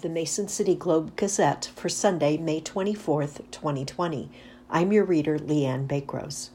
the Mason City Globe-Gazette for Sunday, May 24th, 2020. I'm your reader, Leanne Bakrose.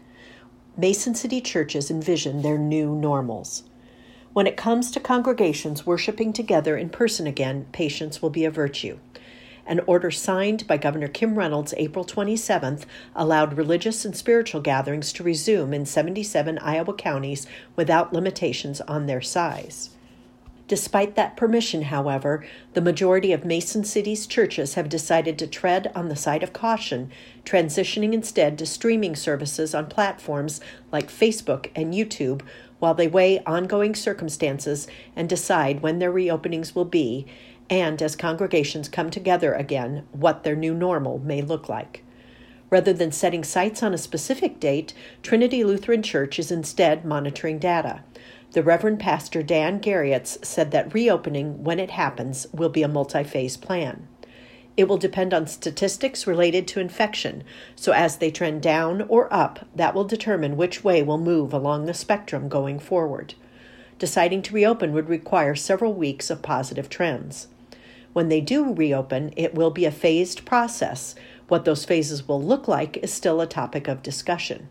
Mason City churches envision their new normals. When it comes to congregations worshiping together in person again, patience will be a virtue. An order signed by Governor Kim Reynolds April 27th allowed religious and spiritual gatherings to resume in 77 Iowa counties without limitations on their size. Despite that permission, however, the majority of Mason City's churches have decided to tread on the side of caution, transitioning instead to streaming services on platforms like Facebook and YouTube while they weigh ongoing circumstances and decide when their reopenings will be, and as congregations come together again, what their new normal may look like. Rather than setting sights on a specific date, Trinity Lutheran Church is instead monitoring data. The Reverend Pastor Dan Garriotz said that reopening, when it happens, will be a multi-phase plan. It will depend on statistics related to infection, so as they trend down or up, that will determine which way we'll move along the spectrum going forward. Deciding to reopen would require several weeks of positive trends. When they do reopen, it will be a phased process. What those phases will look like is still a topic of discussion.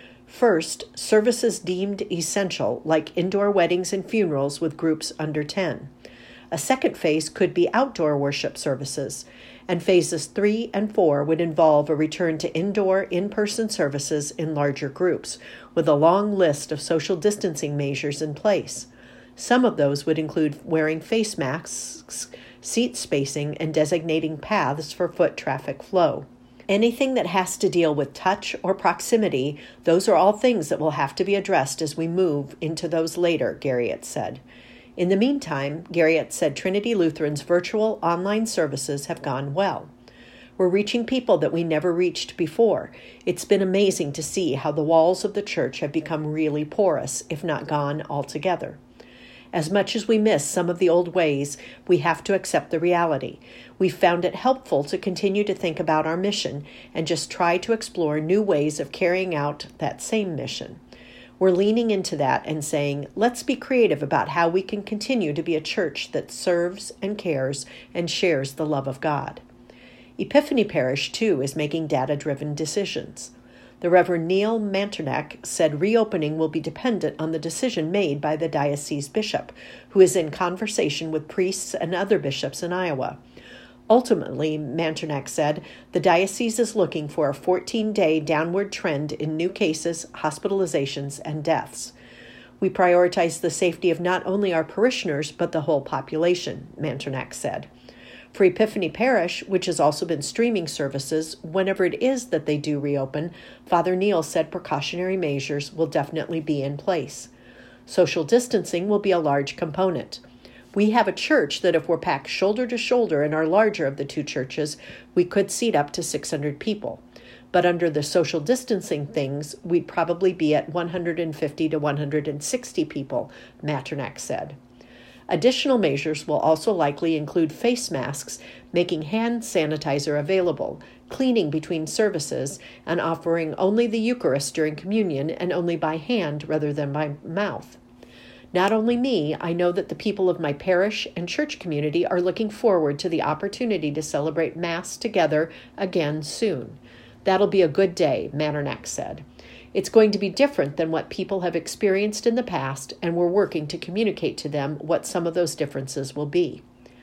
First, services deemed essential, like indoor weddings and funerals with groups under 10. A second phase could be outdoor worship services, and phases 3 and 4 would involve a return to indoor, in-person services in larger groups, with a long list of social distancing measures in place. Some of those would include wearing face masks, seat spacing, and designating paths for foot traffic flow. Anything that has to deal with touch or proximity, those are all things that will have to be addressed as we move into those later, Garriott said. In the meantime, Garriott said Trinity Lutheran's virtual online services have gone well. We're reaching people that we never reached before. It's been amazing to see how the walls of the church have become really porous, if not gone altogether. As much as we miss some of the old ways, we have to accept the reality. We've found it helpful to continue to think about our mission and just try to explore new ways of carrying out that same mission. We're leaning into that and saying, let's be creative about how we can continue to be a church that serves and cares and shares the love of God. Epiphany Parish, too, is making data-driven decisions. The Reverend Neil Manternack said reopening will be dependent on the decision made by the diocese bishop, who is in conversation with priests and other bishops in Iowa. Ultimately, Manternack said, the diocese is looking for a 14-day downward trend in new cases, hospitalizations, and deaths. We prioritize the safety of not only our parishioners, but the whole population, Manternack said. For Epiphany Parish, which has also been streaming services, whenever it is that they do reopen, Father Neil said precautionary measures will definitely be in place. Social distancing will be a large component. We have a church that if we're packed shoulder to shoulder and are larger of the two churches, we could seat up to 600 people. But under the social distancing things, we'd probably be at 150 to 160 people, Manternack said. Additional measures will also likely include face masks, making hand sanitizer available, cleaning between services, and offering only the Eucharist during communion and only by hand rather than by mouth. Not only me, I know that the people of my parish and church community are looking forward to the opportunity to celebrate Mass together again soon. That'll be a good day, Manternack said. It's going to be different than what people have experienced in the past, and we're working to communicate to them what some of those differences will be.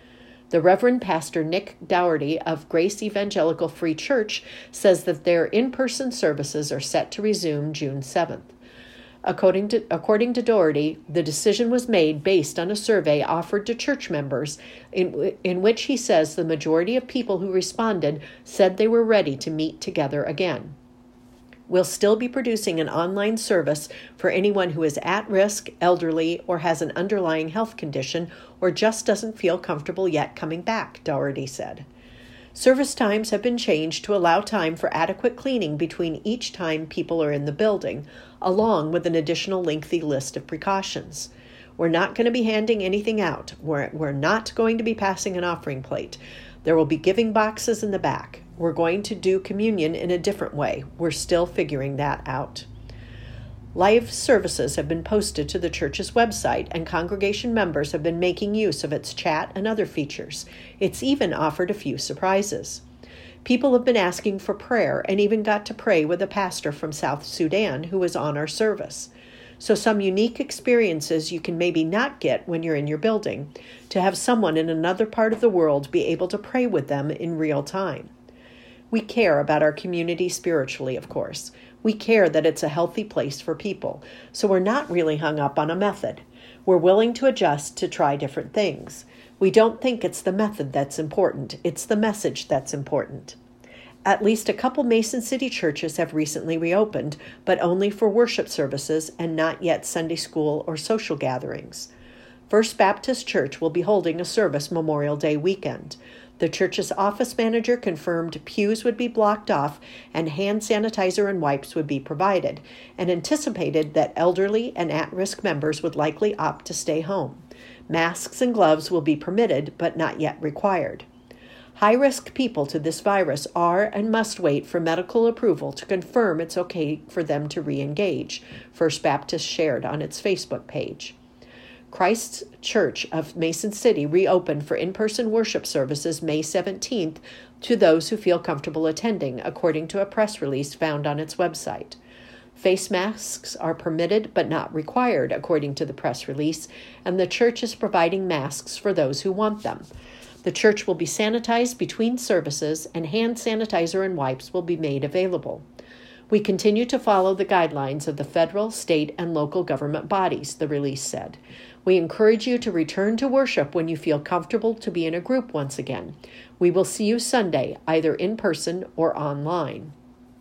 The Reverend Pastor Nick Dougherty of Grace Evangelical Free Church says that their in-person services are set to resume June 7th. According to Dougherty, the decision was made based on a survey offered to church members in which he says the majority of people who responded said they were ready to meet together again. We'll still be producing an online service for anyone who is at risk, elderly, or has an underlying health condition, or just doesn't feel comfortable yet coming back, Dougherty said. Service times have been changed to allow time for adequate cleaning between each time people are in the building, along with an additional lengthy list of precautions. We're not going to be handing anything out. We're not going to be passing an offering plate. There will be giving boxes in the back. We're going to do communion in a different way. We're still figuring that out. Live services have been posted to the church's website, and congregation members have been making use of its chat and other features. It's even offered a few surprises. People have been asking for prayer and even got to pray with a pastor from South Sudan who was on our service. So some unique experiences you can maybe not get when you're in your building, to have someone in another part of the world be able to pray with them in real time. We care about our community spiritually, of course. We care that it's a healthy place for people, so we're not really hung up on a method. We're willing to adjust to try different things. We don't think it's the method that's important, it's the message that's important. At least a couple Mason City churches have recently reopened, but only for worship services and not yet Sunday school or social gatherings. First Baptist Church will be holding a service Memorial Day weekend. The church's office manager confirmed pews would be blocked off and hand sanitizer and wipes would be provided, and anticipated that elderly and at-risk members would likely opt to stay home. Masks and gloves will be permitted, but not yet required. High-risk people to this virus are and must wait for medical approval to confirm it's okay for them to re-engage, First Baptist shared on its Facebook page. Christ's Church of Mason City reopened for in-person worship services May 17th to those who feel comfortable attending, according to a press release found on its website. Face masks are permitted but not required, according to the press release, and the church is providing masks for those who want them. The church will be sanitized between services, and hand sanitizer and wipes will be made available. We continue to follow the guidelines of the federal, state, and local government bodies, the release said. We encourage you to return to worship when you feel comfortable to be in a group once again. We will see you Sunday, either in person or online.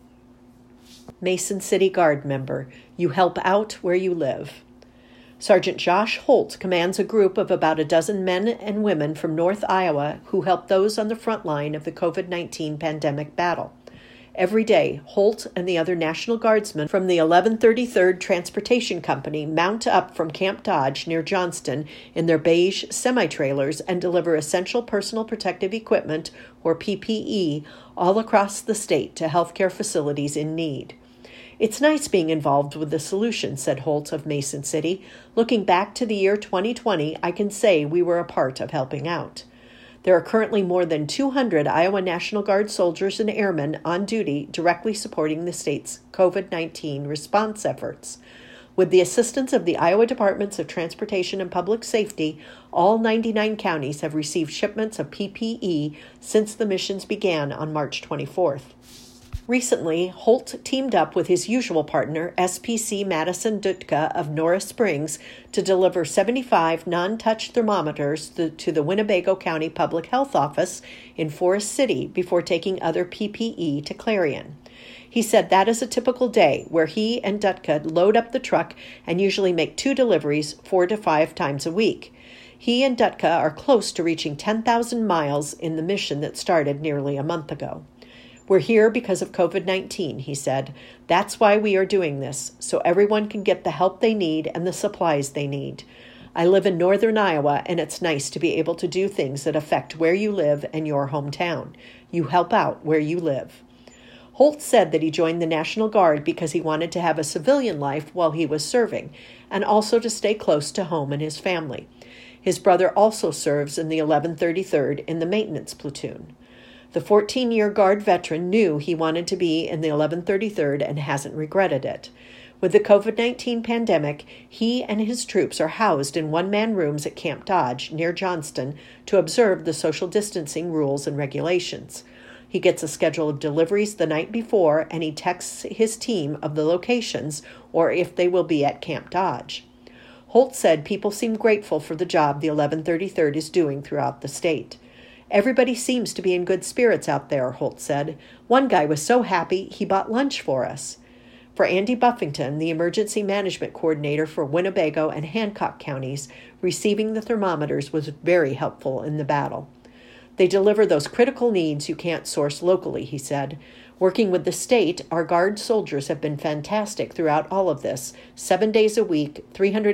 Mason City Guard member, you help out where you live. Sergeant Josh Holt commands a group of about a dozen men and women from North Iowa who help those on the front line of the COVID-19 pandemic battle. Every day, Holt and the other National Guardsmen from the 1133rd Transportation Company mount up from Camp Dodge near Johnston in their beige semi-trailers and deliver essential personal protective equipment, or PPE, all across the state to healthcare facilities in need. It's nice being involved with the solution, said Holt of Mason City. Looking back to the year 2020, I can say we were a part of helping out. There are currently more than 200 Iowa National Guard soldiers and airmen on duty directly supporting the state's COVID-19 response efforts. With the assistance of the Iowa Departments of Transportation and Public Safety, all 99 counties have received shipments of PPE since the missions began on March 24th. Recently, Holt teamed up with his usual partner, SPC Madison Dutka of Norris Springs, to deliver 75 non-touch thermometers to the Winnebago County Public Health Office in Forest City before taking other PPE to Clarion. He said that is a typical day where he and Dutka load up the truck and usually make 2 deliveries 4 to 5 times a week. He and Dutka are close to reaching 10,000 miles in the mission that started nearly a month ago. We're here because of COVID-19, he said. That's why we are doing this, so everyone can get the help they need and the supplies they need. I live in northern Iowa, and it's nice to be able to do things that affect where you live and your hometown. You help out where you live. Holt said that he joined the National Guard because he wanted to have a civilian life while he was serving, and also to stay close to home and his family. His brother also serves in the 1133rd in the maintenance platoon. The 14-year Guard veteran knew he wanted to be in the 1133rd and hasn't regretted it. With the COVID-19 pandemic, he and his troops are housed in one-man rooms at Camp Dodge near Johnston to observe the social distancing rules and regulations. He gets a schedule of deliveries the night before, and he texts his team of the locations or if they will be at Camp Dodge. Holt said people seem grateful for the job the 1133rd is doing throughout the state. Everybody seems to be in good spirits out there, Holt said. One guy was so happy he bought lunch for us. For Andy Buffington, the emergency management coordinator for Winnebago and Hancock counties, receiving the thermometers was very helpful in the battle. They deliver those critical needs you can't source locally, he said. Working with the state, our Guard soldiers have been fantastic throughout all of this, 7 days a week,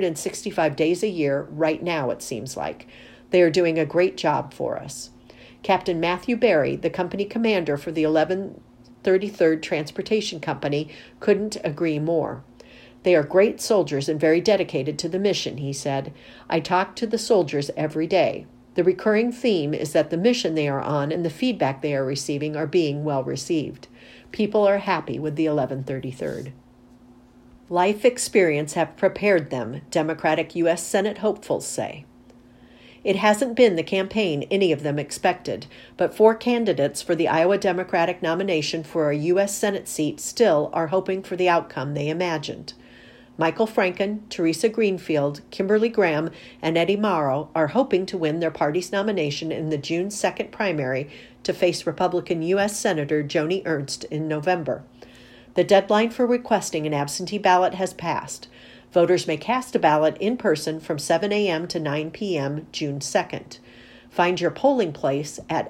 365 days a year, right now it seems like. They are doing a great job for us. Captain Matthew Berry, the company commander for the 1133rd Transportation Company, couldn't agree more. They are great soldiers and very dedicated to the mission, he said. I talk to the soldiers every day. The recurring theme is that the mission they are on and the feedback they are receiving are being well received. People are happy with the 1133rd. Life experience have prepared them, Democratic U.S. Senate hopefuls say. It hasn't been the campaign any of them expected, but 4 candidates for the Iowa Democratic nomination for a U.S. Senate seat still are hoping for the outcome they imagined. Michael Franken, Teresa Greenfield, Kimberly Graham, and Eddie Mauro are hoping to win their party's nomination in the June 2nd primary to face Republican U.S. Senator Joni Ernst in November. The deadline for requesting an absentee ballot has passed. Voters may cast a ballot in person from 7 a.m. to 9 p.m. June 2nd. Find your polling place at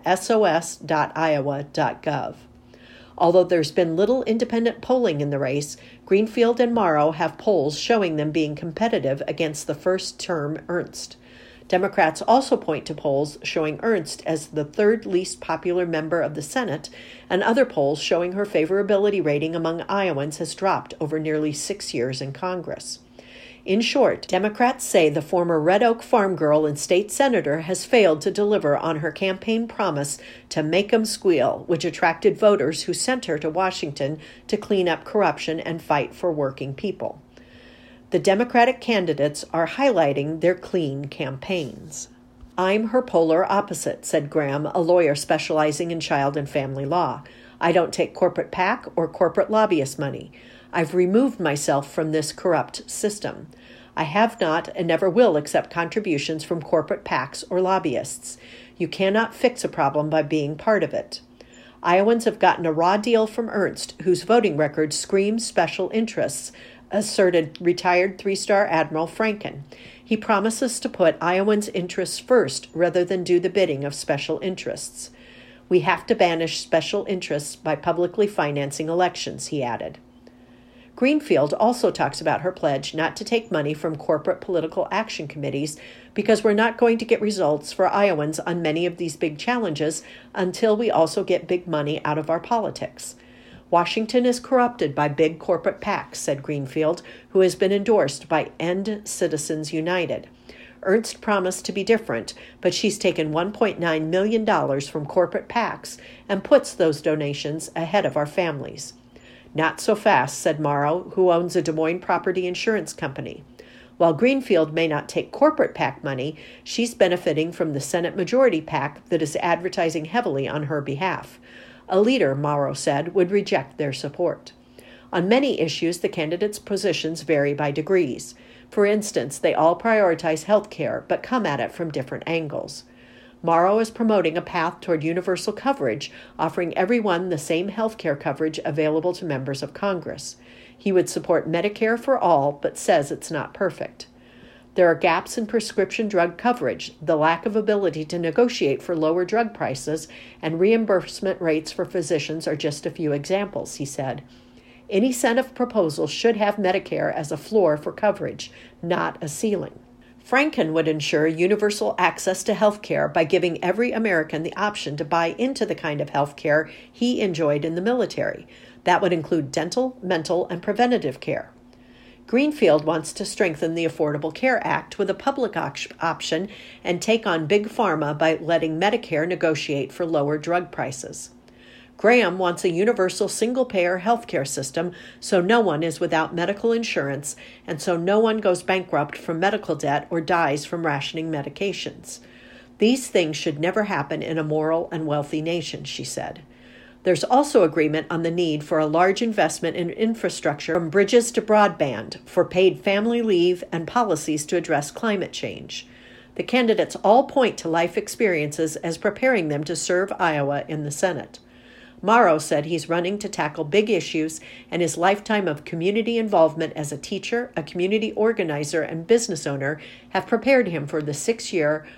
sos.iowa.gov. Although there's been little independent polling in the race, Greenfield and Mauro have polls showing them being competitive against the first-term Ernst. Democrats also point to polls showing Ernst as the 3rd least popular member of the Senate, and other polls showing her favorability rating among Iowans has dropped over nearly 6 years in Congress. In short, Democrats say the former Red Oak farm girl and state senator has failed to deliver on her campaign promise to make 'em squeal, which attracted voters who sent her to Washington to clean up corruption and fight for working people. The Democratic candidates are highlighting their clean campaigns. I'm her polar opposite, said Graham, a lawyer specializing in child and family law. I don't take corporate PAC or corporate lobbyist money. I've removed myself from this corrupt system. I have not and never will accept contributions from corporate PACs or lobbyists. You cannot fix a problem by being part of it. Iowans have gotten a raw deal from Ernst, whose voting record screams special interests, asserted retired 3-star Admiral Franken. He promises to put Iowans' interests first rather than do the bidding of special interests. We have to banish special interests by publicly financing elections, he added. Greenfield also talks about her pledge not to take money from corporate political action committees because we're not going to get results for Iowans on many of these big challenges until we also get big money out of our politics. Washington is corrupted by big corporate PACs, said Greenfield, who has been endorsed by End Citizens United. Ernst promised to be different, but she's taken $1.9 million from corporate PACs and puts those donations ahead of our families. Not so fast, said Mauro, who owns a Des Moines property insurance company. While Greenfield may not take corporate PAC money, she's benefiting from the Senate Majority PAC that is advertising heavily on her behalf. A leader, Mauro said, would reject their support. On many issues, the candidates' positions vary by degrees. For instance, they all prioritize health care, but come at it from different angles. Mauro is promoting a path toward universal coverage, offering everyone the same health care coverage available to members of Congress. He would support Medicare for all, but says it's not perfect. There are gaps in prescription drug coverage, the lack of ability to negotiate for lower drug prices, and reimbursement rates for physicians are just a few examples, he said. Any Senate proposal should have Medicare as a floor for coverage, not a ceiling. Franken would ensure universal access to health care by giving every American the option to buy into the kind of health care he enjoyed in the military. That would include dental, mental, and preventative care. Greenfield wants to strengthen the Affordable Care Act with a public option and take on Big Pharma by letting Medicare negotiate for lower drug prices. Graham wants a universal single-payer healthcare system so no one is without medical insurance and so no one goes bankrupt from medical debt or dies from rationing medications. These things should never happen in a moral and wealthy nation, she said. There's also agreement on the need for a large investment in infrastructure from bridges to broadband, for paid family leave, and policies to address climate change. The candidates all point to life experiences as preparing them to serve Iowa in the Senate. Mauro said he's running to tackle big issues, and his lifetime of community involvement as a teacher, a community organizer, and business owner have prepared him for the 6-year,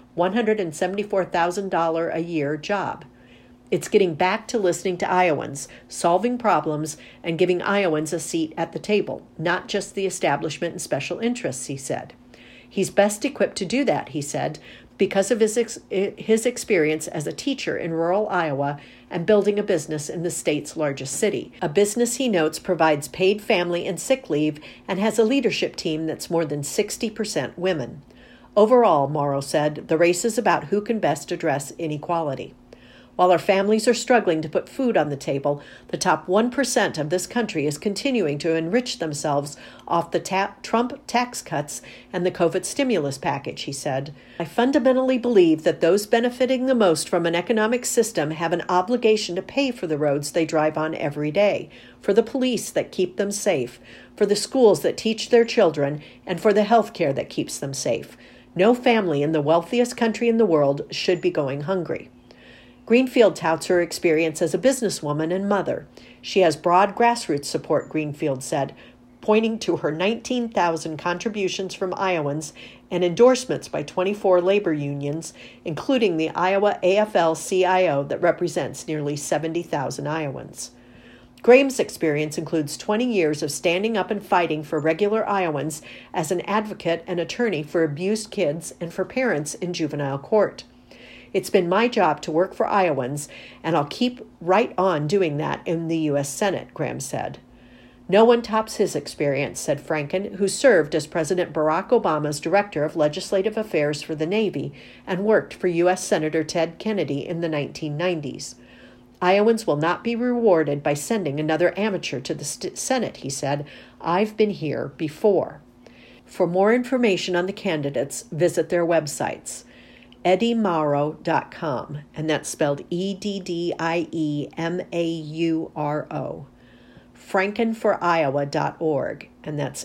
$174,000 a year job. It's getting back to listening to Iowans, solving problems, and giving Iowans a seat at the table, not just the establishment and special interests, he said. He's best equipped to do that, he said, because of his experience as a teacher in rural Iowa and building a business in the state's largest city. A business, he notes, provides paid family and sick leave and has a leadership team that's more than 60% women. Overall, Mauro said, the race is about who can best address inequality. While our families are struggling to put food on the table, the top 1% of this country is continuing to enrich themselves off the Trump tax cuts and the COVID stimulus package, he said. I fundamentally believe that those benefiting the most from an economic system have an obligation to pay for the roads they drive on every day, for the police that keep them safe, for the schools that teach their children, and for the health care that keeps them safe. No family in the wealthiest country in the world should be going hungry. Greenfield touts her experience as a businesswoman and mother. She has broad grassroots support, Greenfield said, pointing to her 19,000 contributions from Iowans and endorsements by 24 labor unions, including the Iowa AFL-CIO that represents nearly 70,000 Iowans. Graham's experience includes 20 years of standing up and fighting for regular Iowans as an advocate and attorney for abused kids and for parents in juvenile court. It's been my job to work for Iowans, and I'll keep right on doing that in the U.S. Senate, Graham said. No one tops his experience, said Franken, who served as President Barack Obama's Director of Legislative Affairs for the Navy and worked for U.S. Senator Ted Kennedy in the 1990s. Iowans will not be rewarded by sending another amateur to the Senate, he said. I've been here before. For more information on the candidates, visit their websites. EddieMauro.com, and that's spelled EDDIEMAURO. FrankenForIowa.org, and that's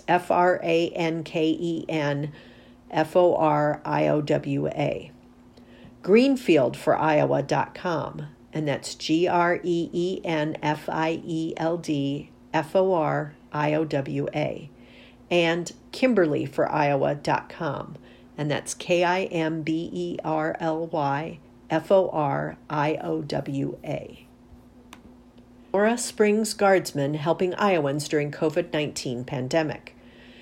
FrankenForIowa. GreenfieldForIowa.com, and that's GreenfieldForIowa. And KimberlyForIowa.com, and that's KimberlyForIowa. Nora Springs Guardsmen helping Iowans during COVID-19 pandemic.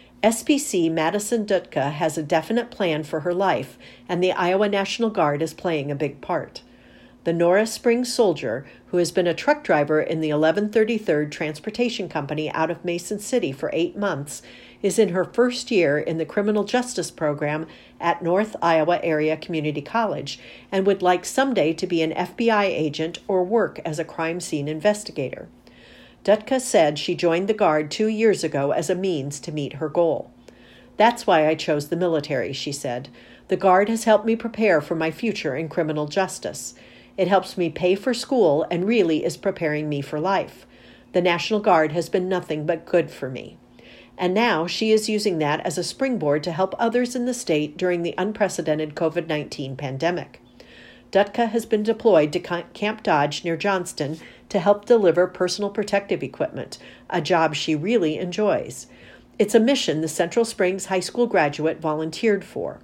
SPC Madison Dutka has a definite plan for her life, and the Iowa National Guard is playing a big part. The Nora Springs soldier, who has been a truck driver in the 1133rd Transportation Company out of Mason City for 8 months, is in her first year in the criminal justice program at North Iowa Area Community College and would like someday to be an FBI agent or work as a crime scene investigator. Dutka said she joined the Guard 2 years ago as a means to meet her goal. That's why I chose the military, she said. The Guard has helped me prepare for my future in criminal justice. It helps me pay for school and really is preparing me for life. The National Guard has been nothing but good for me. And now she is using that as a springboard to help others in the state during the unprecedented COVID-19 pandemic. Dutka has been deployed to Camp Dodge near Johnston to help deliver personal protective equipment, a job she really enjoys. It's a mission the Central Springs High School graduate volunteered for.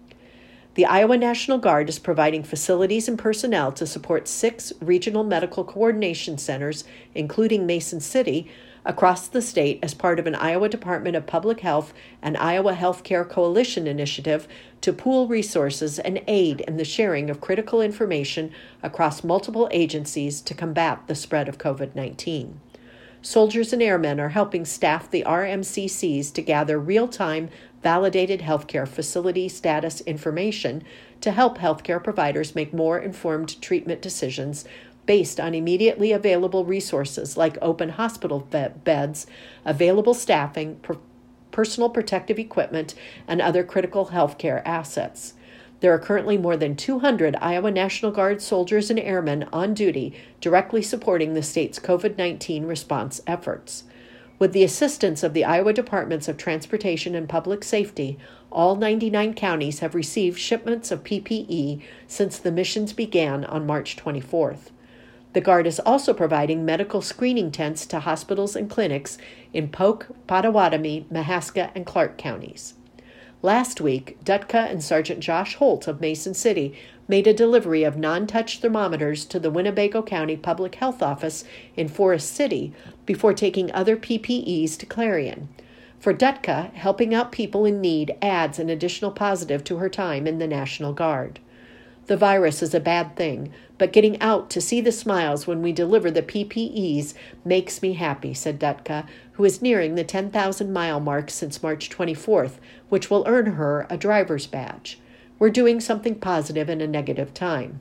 The Iowa National Guard is providing facilities and personnel to support 6 regional medical coordination centers, including Mason City, across the state as part of an Iowa Department of Public Health and Iowa Healthcare Coalition initiative to pool resources and aid in the sharing of critical information across multiple agencies to combat the spread of COVID-19. Soldiers and airmen are helping staff the RMCCs to gather real-time, validated healthcare facility status information to help healthcare providers make more informed treatment decisions based on immediately available resources like open hospital beds, available staffing, personal protective equipment, and other critical healthcare assets. There are currently more than 200 Iowa National Guard soldiers and airmen on duty directly supporting the state's COVID-19 response efforts. With the assistance of the Iowa Departments of Transportation and Public Safety, all 99 counties have received shipments of PPE since the missions began on March 24th. The Guard is also providing medical screening tents to hospitals and clinics in Polk, Pottawatomie, Mahaska, and Clark counties. Last week, Dutka and Sergeant Josh Holt of Mason City made a delivery of non-touch thermometers to the Winnebago County Public Health Office in Forest City before taking other PPEs to Clarion. For Dutka, helping out people in need adds an additional positive to her time in the National Guard. The virus is a bad thing, but getting out to see the smiles when we deliver the PPEs makes me happy, said Dutka, who is nearing the 10,000-mile mark since March 24th, which will earn her a driver's badge. We're doing something positive in a negative time.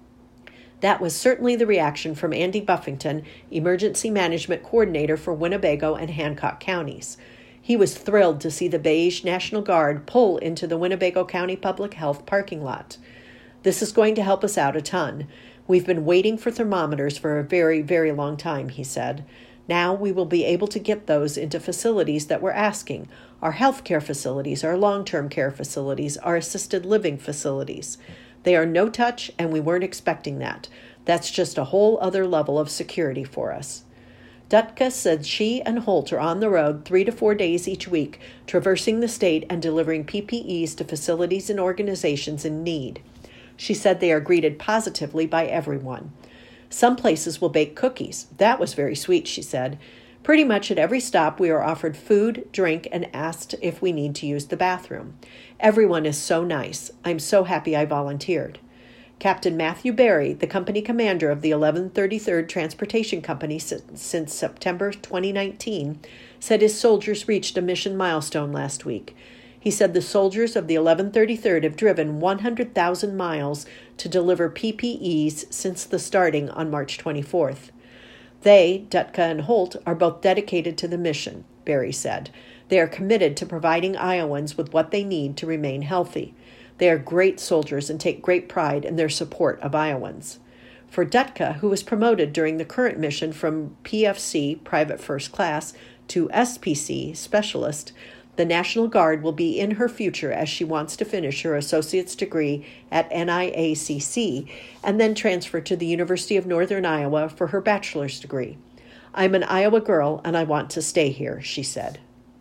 That was certainly the reaction from Andy Buffington, Emergency Management Coordinator for Winnebago and Hancock counties. He was thrilled to see the beige National Guard pull into the Winnebago County Public Health parking lot. This is going to help us out a ton. We've been waiting for thermometers for a very, very long time, he said. Now we will be able to get those into facilities that we're asking, our healthcare facilities, our long-term care facilities, our assisted living facilities. They are no touch, and we weren't expecting that. That's just a whole other level of security for us. Dutka said she and Holt are on the road 3 to 4 days each week, traversing the state and delivering PPEs to facilities and organizations in need. She said they are greeted positively by everyone. Some places will bake cookies. That was very sweet, she said. Pretty much at every stop we are offered food, drink, and asked if we need to use the bathroom. Everyone is so nice. I'm so happy I volunteered. Captain Matthew Berry, the company commander of the 1133rd Transportation Company since September 2019, said his soldiers reached a mission milestone last week. He said the soldiers of the 1133rd have driven 100,000 miles to deliver PPEs since the starting on March 24th. They, Dutka and Holt, are both dedicated to the mission, Berry said. They are committed to providing Iowans with what they need to remain healthy. They are great soldiers and take great pride in their support of Iowans. For Dutka, who was promoted during the current mission from PFC, Private First Class, to SPC, Specialist, the National Guard will be in her future as she wants to finish her associate's degree at NIACC and then transfer to the University of Northern Iowa for her bachelor's degree. I'm an Iowa girl and I want to stay here, she said.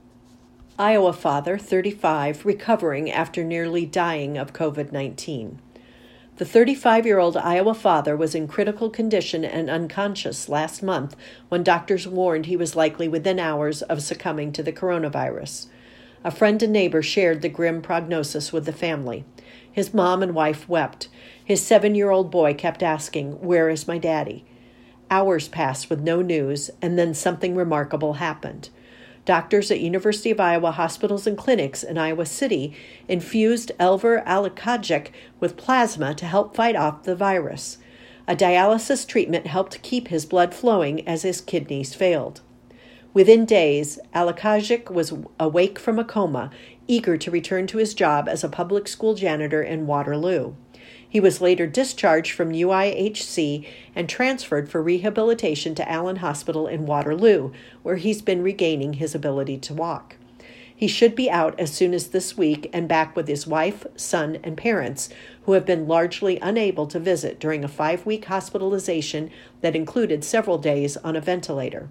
Iowa father, 35, recovering after nearly dying of COVID-19. The 35-year-old Iowa father was in critical condition and unconscious last month when doctors warned he was likely within hours of succumbing to the coronavirus. A friend and neighbor shared the grim prognosis with the family. His mom and wife wept. His 7-year-old boy kept asking, "Where is my daddy?" Hours passed with no news, and then something remarkable happened. Doctors at University of Iowa hospitals and clinics in Iowa City infused Elver Alakajic with plasma to help fight off the virus. A dialysis treatment helped keep his blood flowing as his kidneys failed. Within days, Alakajic was awake from a coma, eager to return to his job as a public school janitor in Waterloo. He was later discharged from UIHC and transferred for rehabilitation to Allen Hospital in Waterloo, where he's been regaining his ability to walk. He should be out as soon as this week and back with his wife, son, and parents, who have been largely unable to visit during a 5-week hospitalization that included several days on a ventilator.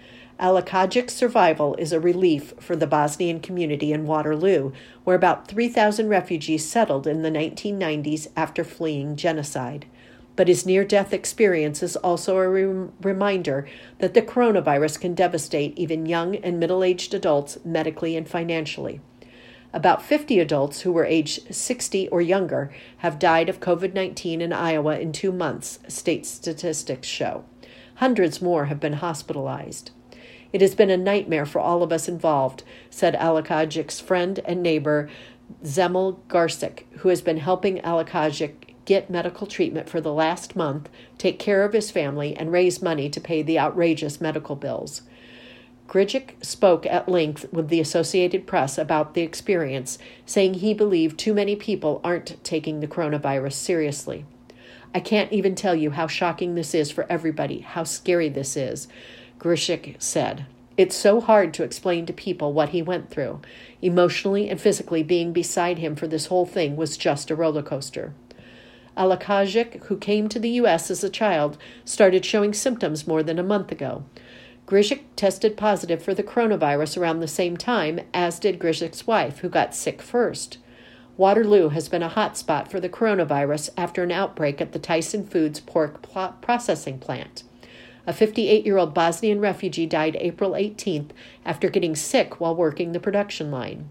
Alakajic's survival is a relief for the Bosnian community in Waterloo, where about 3,000 refugees settled in the 1990s after fleeing genocide. But his near-death experience is also a reminder that the coronavirus can devastate even young and middle-aged adults medically and financially. About 50 adults who were aged 60 or younger have died of COVID-19 in Iowa in 2 months, state statistics show. Hundreds more have been hospitalized. It has been a nightmare for all of us involved, said Alakajic's friend and neighbor Zemel Garcik, who has been helping Alakajic get medical treatment for the last month, take care of his family, and raise money to pay the outrageous medical bills. Grigic spoke at length with the Associated Press about the experience, saying he believed too many people aren't taking the coronavirus seriously. I can't even tell you how shocking this is for everybody, how scary this is, Grigic said. It's so hard to explain to people what he went through. Emotionally and physically being beside him for this whole thing was just a roller coaster. Alakajic, who came to the U.S. as a child, started showing symptoms more than a month ago. Grigic tested positive for the coronavirus around the same time, as did Grigic's wife, who got sick first. Waterloo has been a hot spot for the coronavirus after an outbreak at the Tyson Foods pork processing plant. A 58-year-old Bosnian refugee died April 18th after getting sick while working the production line.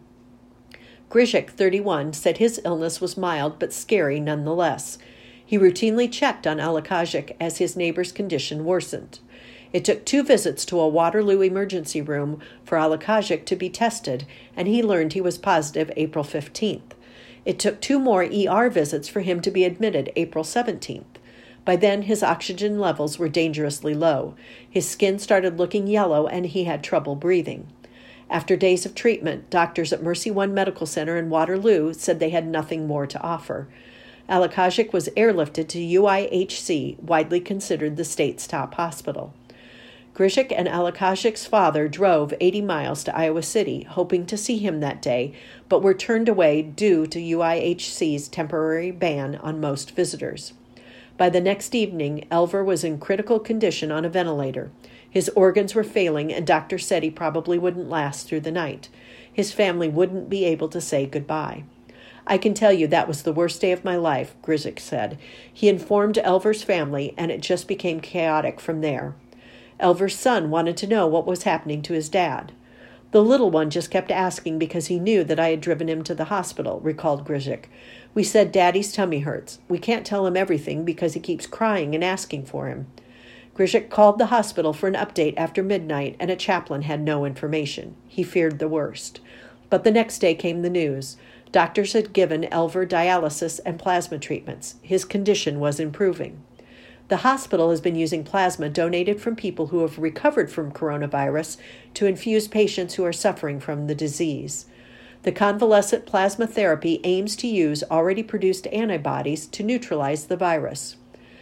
Grzyk, 31, said his illness was mild but scary nonetheless. He routinely checked on Alakajic as his neighbor's condition worsened. It took 2 visits to a Waterloo emergency room for Alakajic to be tested, and he learned he was positive April 15th. It took 2 more ER visits for him to be admitted April 17th. By then, his oxygen levels were dangerously low. His skin started looking yellow, and he had trouble breathing. After days of treatment, doctors at Mercy One Medical Center in Waterloo said they had nothing more to offer. Alakajic was airlifted to UIHC, widely considered the state's top hospital. Grzyk and Alakajic's father drove 80 miles to Iowa City, hoping to see him that day, but were turned away due to UIHC's temporary ban on most visitors. By the next evening, Elver was in critical condition on a ventilator. His organs were failing, and doctors said he probably wouldn't last through the night. His family wouldn't be able to say goodbye. "I can tell you that was the worst day of my life," Grzyk said. He informed Elver's family, and it just became chaotic from there. Elver's son wanted to know what was happening to his dad. "The little one just kept asking because he knew that I had driven him to the hospital," recalled Grzyk. "We said Daddy's tummy hurts. We can't tell him everything because he keeps crying and asking for him." Grzyk called the hospital for an update after midnight, and a chaplain had no information. He feared the worst. But the next day came the news. Doctors had given Elver dialysis and plasma treatments. His condition was improving. The hospital has been using plasma donated from people who have recovered from coronavirus to infuse patients who are suffering from the disease. The convalescent plasma therapy aims to use already produced antibodies to neutralize the virus.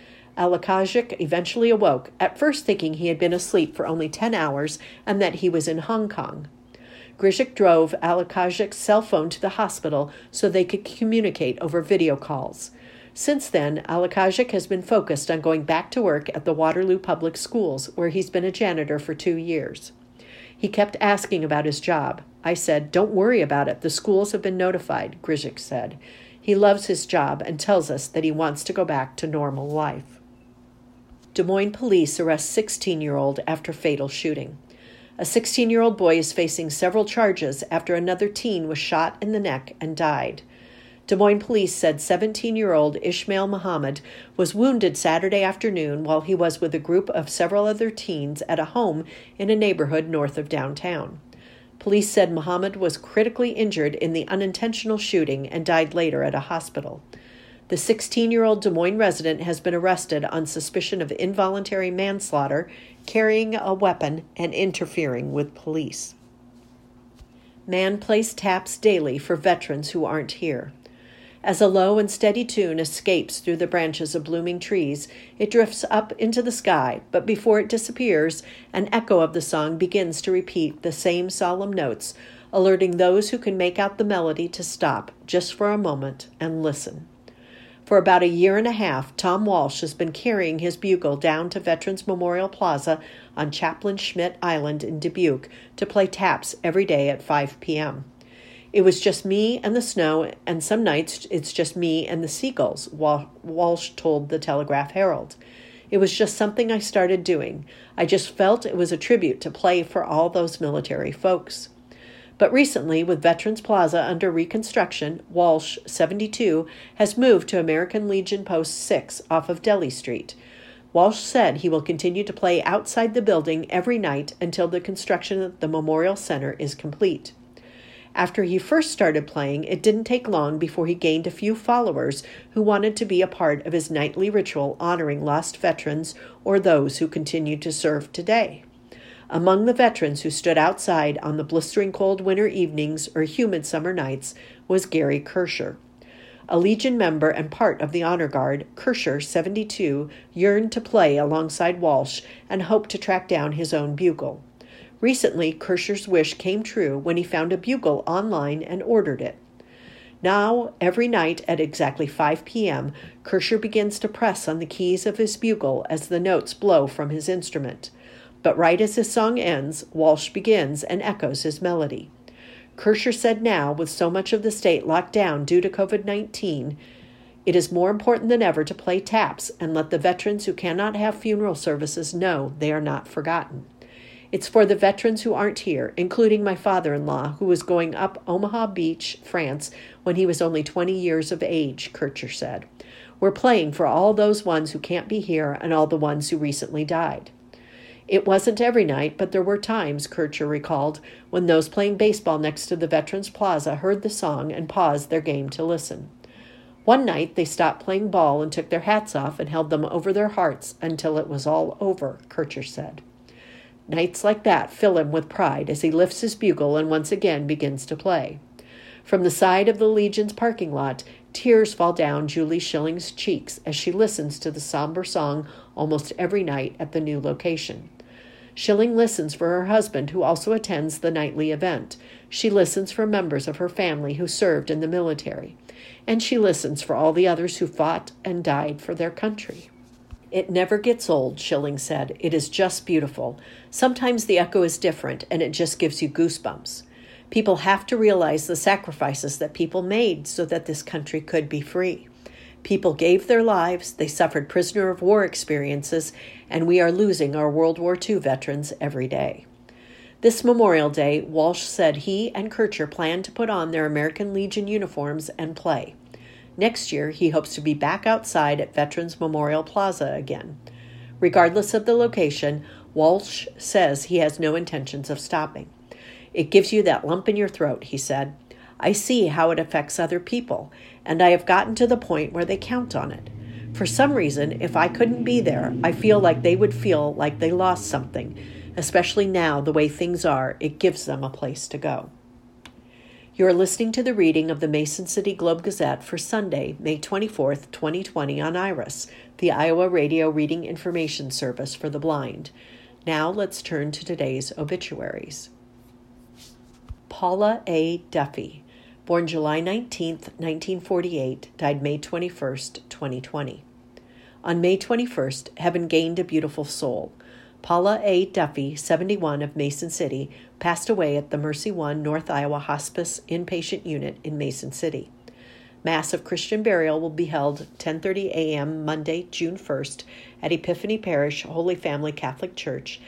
Alakajic eventually awoke, at first thinking he had been asleep for only 10 hours and that he was in Hong Kong. Grzyk drove Alakajic's cell phone to the hospital so they could communicate over video calls. Since then, Alakajic has been focused on going back to work at the Waterloo Public Schools, where he's been a janitor for 2 years. He kept asking about his job. "I said, 'Don't worry about it. The schools have been notified,'" Grzyk said. He loves his job and tells us that he wants to go back to normal life. Des Moines police arrest 16-year-old after fatal shooting. A 16-year-old boy is facing several charges after another teen was shot in the neck and died. Des Moines police said 17-year-old Ishmael Muhammad was wounded Saturday afternoon while he was with a group of several other teens at a home in a neighborhood north of downtown. Police said Muhammad was critically injured in the unintentional shooting and died later at a hospital. The 16-year-old Des Moines resident has been arrested on suspicion of involuntary manslaughter, carrying a weapon, and interfering with police. Man plays taps daily for veterans who aren't here. As a low and steady tune escapes through the branches of blooming trees, it drifts up into the sky, but before it disappears, an echo of the song begins to repeat the same solemn notes, alerting those who can make out the melody to stop just for a moment and listen. For about a year and a half, Tom Walsh has been carrying his bugle down to Veterans Memorial Plaza on Chaplain Schmidt Island in Dubuque to play taps every day at 5 p.m. "It was just me and the snow, and some nights it's just me and the seagulls," Walsh told the Telegraph-Herald. "It was just something I started doing. I just felt it was a tribute to play for all those military folks." But recently, with Veterans Plaza under reconstruction, Walsh, 72, has moved to American Legion Post 6 off of Delhi Street. Walsh said he will continue to play outside the building every night until the construction of the Memorial Center is complete. After he first started playing, it didn't take long before he gained a few followers who wanted to be a part of his nightly ritual honoring lost veterans or those who continue to serve today. Among the veterans who stood outside on the blistering cold winter evenings or humid summer nights was Gary Kirscher. A Legion member and part of the Honor Guard, Kirscher, 72, yearned to play alongside Walsh and hoped to track down his own bugle. Recently, Kirscher's wish came true when he found a bugle online and ordered it. Now, every night at exactly 5 p.m., Kirscher begins to press on the keys of his bugle as the notes blow from his instrument. But right as his song ends, Walsh begins and echoes his melody. Kirscher said now, with so much of the state locked down due to COVID-19, It is more important than ever to play taps and let the veterans who cannot have funeral services know they are not forgotten. It's for the veterans who aren't here, including my father-in-law, who was going up Omaha Beach, France, when he was only 20 years of age, Kircher said. We're playing for all those ones who can't be here and all the ones who recently died. It wasn't every night, but there were times, Kircher recalled, when those playing baseball next to the Veterans Plaza heard the song and paused their game to listen. One night they stopped playing ball and took their hats off and held them over their hearts until it was all over, Kircher said. Nights like that fill him with pride as he lifts his bugle and once again begins to play. From the side of the Legion's parking lot, tears fall down Julie Schilling's cheeks as she listens to the somber song almost every night at the new location. Schilling listens for her husband, who also attends the nightly event. She listens for members of her family who served in the military. And she listens for all the others who fought and died for their country. It never gets old, Schilling said. It is just beautiful. Sometimes the echo is different, and it just gives you goosebumps. People have to realize the sacrifices that people made so that this country could be free. People gave their lives, they suffered prisoner of war experiences, and we are losing our World War II veterans every day. This Memorial Day, Walsh said he and Kircher plan to put on their American Legion uniforms and play. Next year, he hopes to be back outside at Veterans Memorial Plaza again. Regardless of the location, Walsh says he has no intentions of stopping. It gives you that lump in your throat, he said. I see how it affects other people, and I have gotten to the point where they count on it. For some reason, if I couldn't be there, I feel like they would feel like they lost something. Especially now, the way things are, it gives them a place to go. You are listening to the reading of the Mason City Globe-Gazette for Sunday, May 24th, 2020 on IRIS, the Iowa Radio Reading Information Service for the Blind. Now let's turn to today's obituaries. Paula A. Duffy, born July 19th, 1948, died May 21st, 2020. On May 21st, heaven gained a beautiful soul. Paula A. Duffy, 71, of Mason City, passed away at the Mercy One North Iowa Hospice Inpatient Unit in Mason City. Mass of Christian burial will be held 10:30 a.m. Monday, June 1st, at Epiphany Parish Holy Family Catholic Church,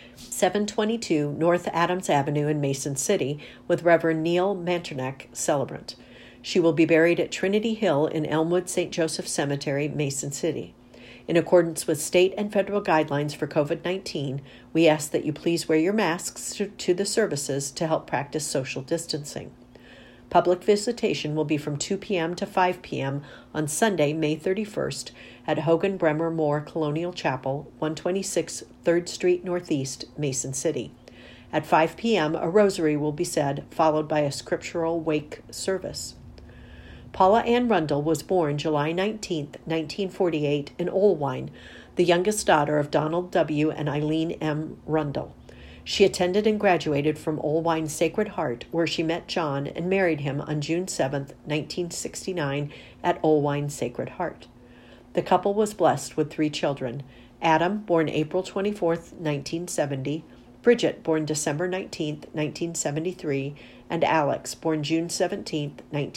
722 North Adams Avenue in Mason City, with Reverend Neil Manternack, celebrant. She will be buried at Trinity Hill in Elmwood St. Joseph Cemetery, Mason City. In accordance with state and federal guidelines for COVID-19, we ask that you please wear your masks to the services to help practice social distancing. Public visitation will be from 2 p.m. to 5 p.m. on Sunday, May 31st at Hogan Bremer Moore Colonial Chapel, 126 3rd Street Northeast, Mason City. At 5 p.m., a rosary will be said, followed by a scriptural wake service. Paula Ann Rundle was born July 19, 1948, in Olwine, the youngest daughter of Donald W. and Eileen M. Rundle. She attended and graduated from Olwine Sacred Heart, where she met John and married him on June 7, 1969, at Olwine Sacred Heart. The couple was blessed with 3 children: Adam, born April 24, 1970, Bridget, born December 19, 1973, and Alex, born June 17,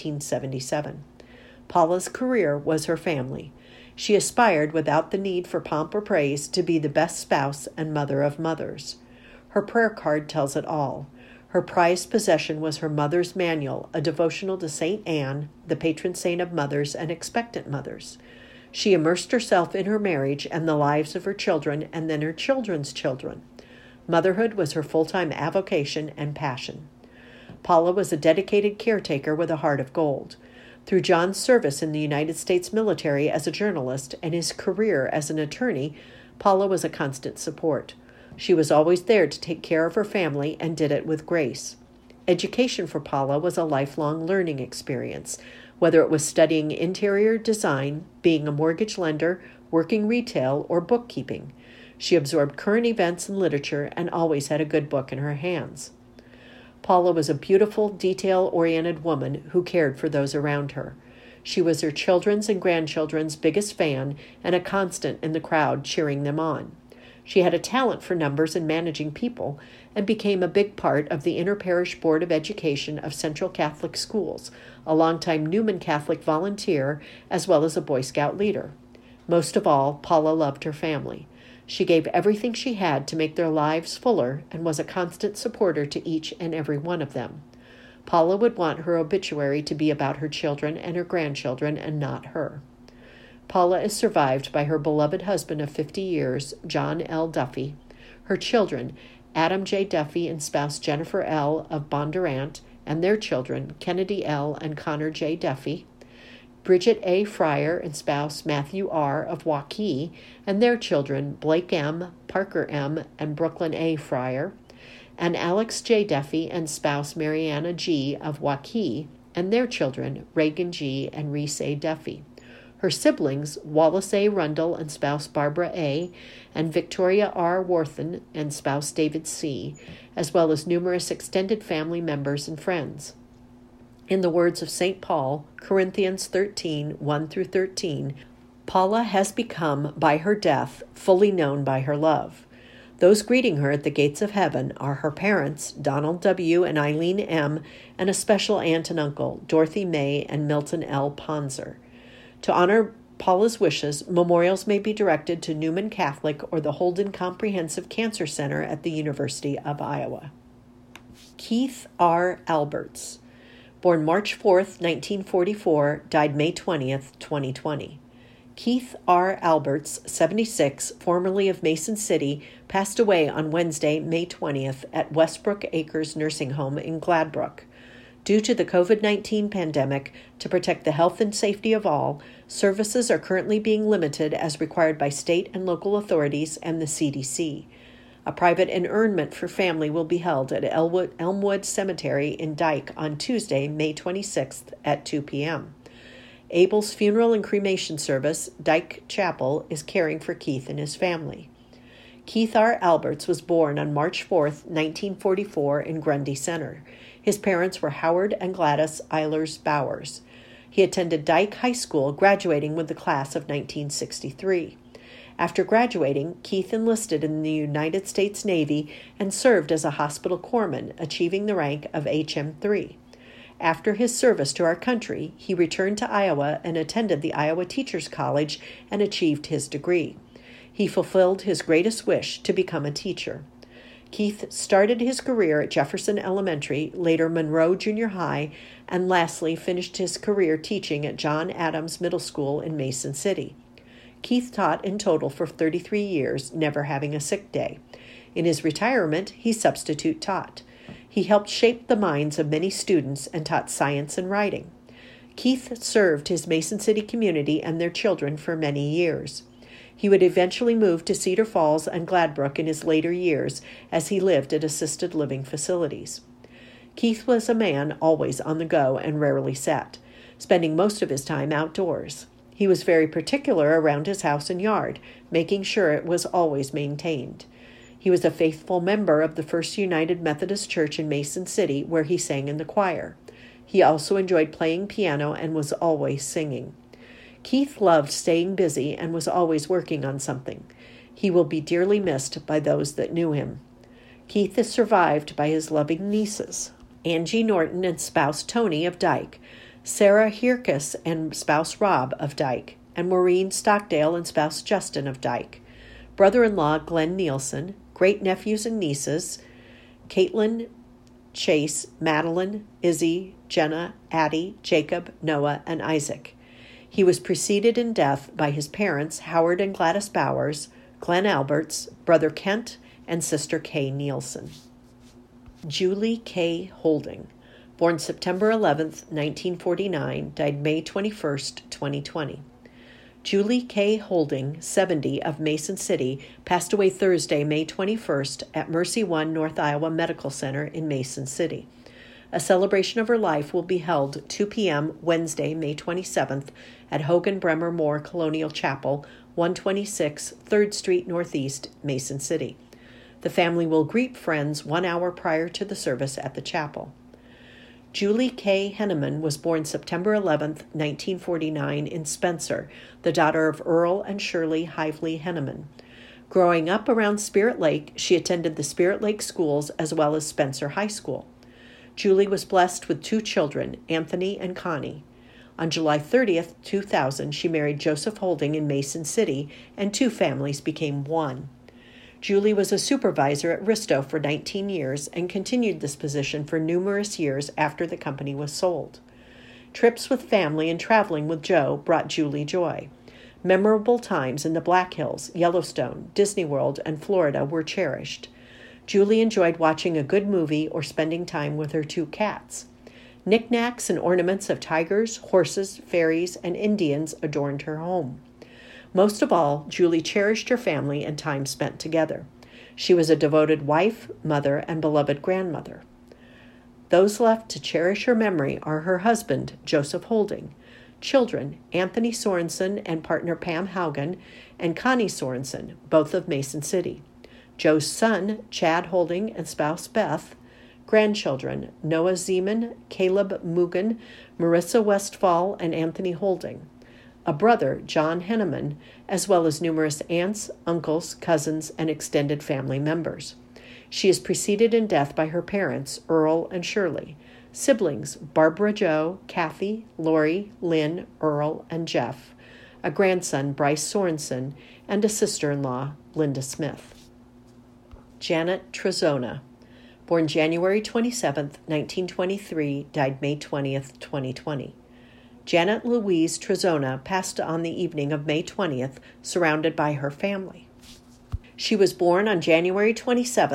1977. Paula's career was her family. She aspired, without the need for pomp or praise, to be the best spouse and mother of mothers. Her prayer card tells it all. Her prized possession was her mother's manual, a devotional to St. Anne, the patron saint of mothers and expectant mothers. She immersed herself in her marriage and the lives of her children and then her children's children. Motherhood was her full-time avocation and passion. Paula was a dedicated caretaker with a heart of gold. Through John's service in the United States military as a journalist and his career as an attorney, Paula was a constant support. She was always there to take care of her family and did it with grace. Education for Paula was a lifelong learning experience, whether it was studying interior design, being a mortgage lender, working retail, or bookkeeping. She absorbed current events and literature and always had a good book in her hands. Paula was a beautiful, detail-oriented woman who cared for those around her. She was her children's and grandchildren's biggest fan and a constant in the crowd cheering them on. She had a talent for numbers and managing people and became a big part of the Interparish Board of Education of Central Catholic Schools, a longtime Newman Catholic volunteer, as well as a Boy Scout leader. Most of all, Paula loved her family. She gave everything she had to make their lives fuller and was a constant supporter to each and every one of them. Paula would want her obituary to be about her children and her grandchildren and not her. Paula is survived by her beloved husband of 50 years, John L. Duffy, her children, Adam J. Duffy and spouse Jennifer L. of Bondurant, and their children, Kennedy L. and Connor J. Duffy, Bridget A. Fryer and spouse Matthew R. of Waukee, and their children, Blake M., Parker M., and Brooklyn A. Fryer, and Alex J. Duffy and spouse Mariana G. of Waukee, and their children, Reagan G. and Reese A. Duffy. Her siblings, Wallace A. Rundle and spouse Barbara A., and Victoria R. Worthen and spouse David C., as well as numerous extended family members and friends. In the words of St. Paul, Corinthians 13, 1-13, Paula has become, by her death, fully known by her love. Those greeting her at the gates of heaven are her parents, Donald W. and Eileen M., and a special aunt and uncle, Dorothy May and Milton L. Ponzer. To honor Paula's wishes, memorials may be directed to Newman Catholic or the Holden Comprehensive Cancer Center at the University of Iowa. Keith R. Alberts, born March 4, 1944, died May 20, 2020. Keith R. Alberts, 76, formerly of Mason City, passed away on Wednesday, May 20th at Westbrook Acres Nursing Home in Gladbrook. Due to the COVID-19 pandemic, to protect the health and safety of all, services are currently being limited as required by state and local authorities and the CDC. A private interment for family will be held at Elmwood Cemetery in Dyke on Tuesday, May 26th at 2 p.m. Abel's funeral and cremation service, Dyke Chapel, is caring for Keith and his family. Keith R. Alberts was born on March 4, 1944, in Grundy Center. His parents were Howard and Gladys Eilers Bowers. He attended Dyke High School, graduating with the class of 1963. After graduating, Keith enlisted in the United States Navy and served as a hospital corpsman, achieving the rank of HM3. After his service to our country, he returned to Iowa and attended the Iowa Teachers College and achieved his degree. He fulfilled his greatest wish to become a teacher. Keith started his career at Jefferson Elementary, later Monroe Junior High, and lastly finished his career teaching at John Adams Middle School in Mason City. Keith taught in total for 33 years, never having a sick day. In his retirement, he substitute taught. He helped shape the minds of many students and taught science and writing. Keith served his Mason City community and their children for many years. He would eventually move to Cedar Falls and Gladbrook in his later years as he lived at assisted living facilities. Keith was a man always on the go and rarely sat, spending most of his time outdoors. He was very particular around his house and yard, making sure it was always maintained. He was a faithful member of the First United Methodist Church in Mason City, where he sang in the choir. He also enjoyed playing piano and was always singing. Keith loved staying busy and was always working on something. He will be dearly missed by those that knew him. Keith is survived by his loving nieces, Angie Norton and spouse Tony of Dyke, Sarah Hirkus and spouse Rob of Dyke, and Maureen Stockdale and spouse Justin of Dyke, brother-in-law Glenn Nielsen, great-nephews and nieces, Caitlin, Chase, Madeline, Izzy, Jenna, Addie, Jacob, Noah, and Isaac. He was preceded in death by his parents, Howard and Gladys Bowers, Glenn Alberts, brother Kent, and sister Kay Nielsen. Julie K. Holding, born September 11, 1949, died May 21, 2020. Julie K. Holding, 70, of Mason City, passed away Thursday, May 21st, at Mercy One North Iowa Medical Center in Mason City. A celebration of her life will be held 2 p.m. Wednesday, May 27th, at Hogan Bremer Moore Colonial Chapel, 126 3rd Street Northeast, Mason City. The family will greet friends 1 hour prior to the service at the chapel. Julie K. Henneman was born September 11, 1949, in Spencer, the daughter of Earl and Shirley Hively Henneman. Growing up around Spirit Lake, she attended the Spirit Lake schools as well as Spencer High School. Julie was blessed with 2 children, Anthony and Connie. On July 30th, 2000, she married Joseph Holding in Mason City, and 2 families became one. Julie was a supervisor at Risto for 19 years and continued this position for numerous years after the company was sold. Trips with family and traveling with Joe brought Julie joy. Memorable times in the Black Hills, Yellowstone, Disney World, and Florida were cherished. Julie enjoyed watching a good movie or spending time with her 2 cats. Knickknacks and ornaments of tigers, horses, fairies, and Indians adorned her home. Most of all, Julie cherished her family and time spent together. She was a devoted wife, mother, and beloved grandmother. Those left to cherish her memory are her husband, Joseph Holding, children, Anthony Sorensen and partner Pam Haugen, and Connie Sorensen, both of Mason City. Joe's son, Chad Holding, and spouse Beth. Grandchildren, Noah Zeman, Caleb Mugen, Marissa Westfall, and Anthony Holding. A brother, John Henneman, as well as numerous aunts, uncles, cousins, and extended family members. She is preceded in death by her parents, Earl and Shirley. Siblings, Barbara Jo, Kathy, Lori, Lynn, Earl, and Jeff. A grandson, Bryce Sorensen, and a sister-in-law, Linda Smith. Janet Trezona, born January 27, 1923, died May 20, 2020. Janet Louise Trezona passed on the evening of May 20th, surrounded by her family. She was born on January 27,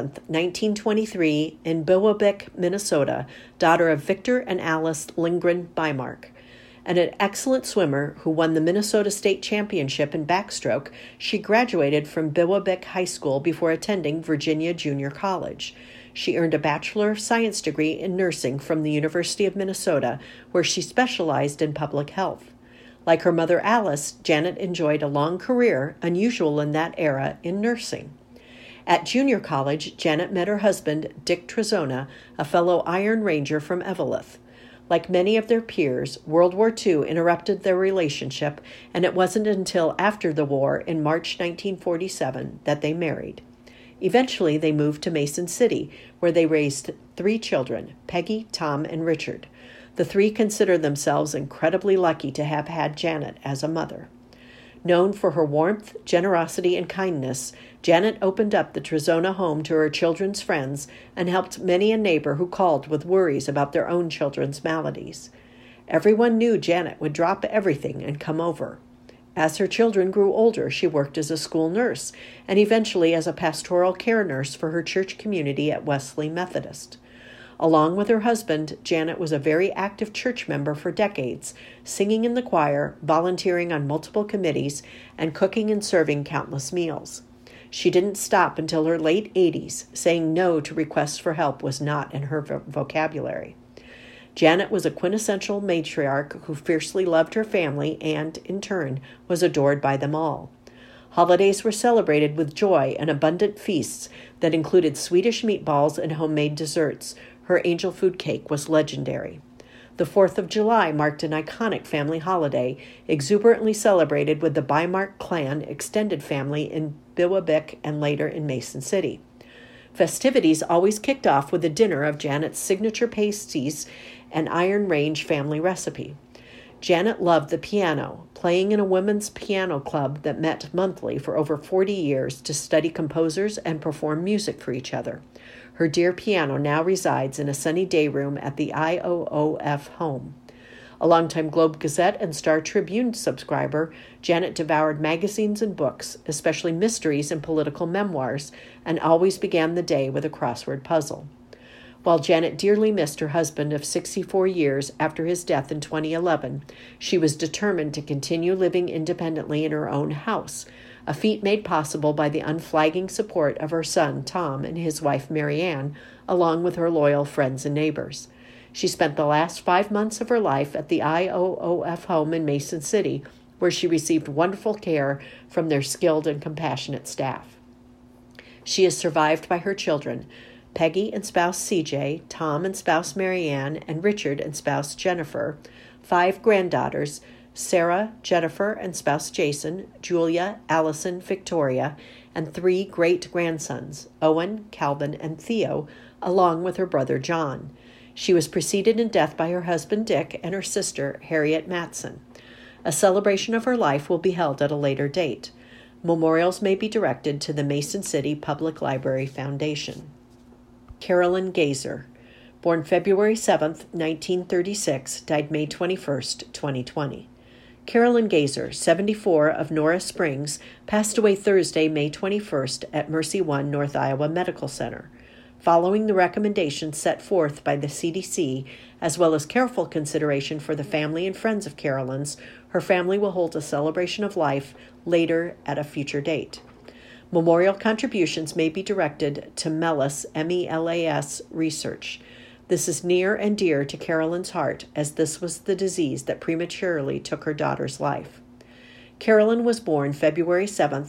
1923, in Biwabic, Minnesota, daughter of Victor and Alice Lindgren Bymark. And an excellent swimmer who won the Minnesota State Championship in backstroke, she graduated from Biwabic High School before attending Virginia Junior College. She earned a Bachelor of Science degree in nursing from the University of Minnesota, where she specialized in public health. Like her mother Alice, Janet enjoyed a long career, unusual in that era, in nursing. At junior college, Janet met her husband, Dick Trezona, a fellow Iron Ranger from Eveleth. Like many of their peers, World War II interrupted their relationship, and it wasn't until after the war, in March 1947, that they married. Eventually, they moved to Mason City, where they raised 3 children, Peggy, Tom, and Richard. The 3 consider themselves incredibly lucky to have had Janet as a mother. Known for her warmth, generosity, and kindness, Janet opened up the Trezona home to her children's friends and helped many a neighbor who called with worries about their own children's maladies. Everyone knew Janet would drop everything and come over. As her children grew older, she worked as a school nurse and eventually as a pastoral care nurse for her church community at Wesley Methodist. Along with her husband, Janet was a very active church member for decades, singing in the choir, volunteering on multiple committees, and cooking and serving countless meals. She didn't stop until her late 80s. Saying no to requests for help was not in her vocabulary. Janet was a quintessential matriarch who fiercely loved her family and, in turn, was adored by them all. Holidays were celebrated with joy and abundant feasts that included Swedish meatballs and homemade desserts. Her angel food cake was legendary. The 4th of July marked an iconic family holiday, exuberantly celebrated with the Bymark clan extended family in Biwabic and later in Mason City. Festivities always kicked off with a dinner of Janet's signature pasties and Iron Range family recipe. Janet loved the piano, playing in a women's piano club that met monthly for over 40 years to study composers and perform music for each other. Her dear piano now resides in a sunny day room at the IOOF home. A longtime Globe Gazette and Star Tribune subscriber, Janet devoured magazines and books, especially mysteries and political memoirs, and always began the day with a crossword puzzle. While Janet dearly missed her husband of 64 years after his death in 2011, she was determined to continue living independently in her own house, a feat made possible by the unflagging support of her son, Tom, and his wife, Marianne, along with her loyal friends and neighbors. She spent the last 5 months of her life at the IOOF home in Mason City, where she received wonderful care from their skilled and compassionate staff. She is survived by her children, Peggy and spouse CJ, Tom and spouse Marianne, and Richard and spouse Jennifer, 5 granddaughters, Sarah, Jennifer, and spouse Jason, Julia, Allison, Victoria, and 3 great-grandsons, Owen, Calvin, and Theo, along with her brother John. She was preceded in death by her husband Dick and her sister Harriet Matson. A celebration of her life will be held at a later date. Memorials may be directed to the Mason City Public Library Foundation. Carolyn Gazer, born February 7, 1936, died May 21, 2020. Carolyn Gazer, 74, of Norris Springs, passed away Thursday, May 21st at Mercy One North Iowa Medical Center. Following the recommendations set forth by the CDC, as well as careful consideration for the family and friends of Carolyn's, her family will hold a celebration of life later at a future date. Memorial contributions may be directed to MELAS, M-E-L-A-S, research. This is near and dear to Carolyn's heart, as this was the disease that prematurely took her daughter's life. Carolyn was born February 7,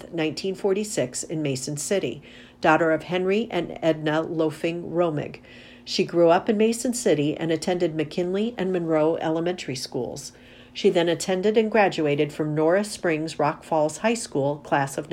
1946, in Mason City, daughter of Henry and Edna Loafing Romig. She grew up in Mason City and attended McKinley and Monroe elementary schools. She then attended and graduated from Norris Springs Rock Falls High School, class of